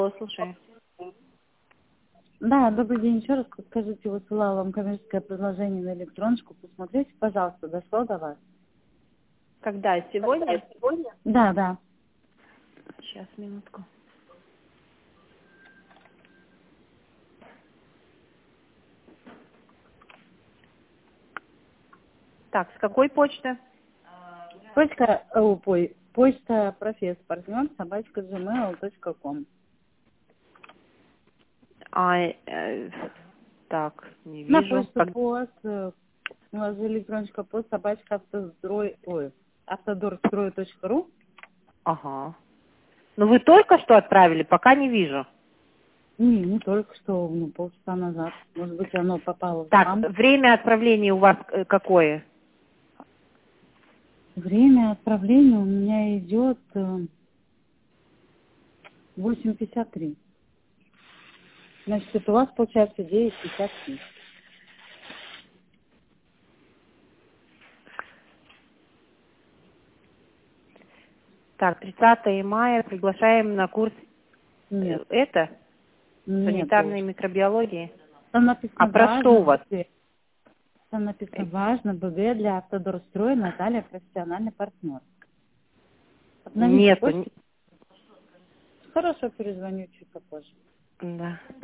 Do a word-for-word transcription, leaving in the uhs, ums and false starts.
Слушай. Да, добрый день еще раз. Скажите, высылала вам коммерческое предложение на электроночку. Посмотрите, пожалуйста, дошло до вас? Когда? Сегодня? Да, да. Сейчас, минутку. Так, с какой почты? Почта, о, пой, почта профессор, партнер, собачка gmail точка ком. А, э, так, не На вижу. почту Как- пост, э, у вас же электроночка пост, собачка автострой, ой, автодорстрой точка ру. Ага. Ну вы только что отправили, пока не вижу. Не, не только что, ну, полчаса назад. Может быть, оно попало в Так, спам. время отправления у вас э, какое? Время отправления у меня идет э, восемь пятьдесят три. Значит, это у вас получается девять пятьдесят три. Так, тридцатого мая приглашаем на курс э, Нет, это, нету. санитарной микробиологии. Там А написано про что у важно вас? БГ. Там написано важно БГ для автодорстроя Наталья, профессиональный партнер. Обновите Нету. почту. н- Хорошо, перезвоню чуть попозже. Да.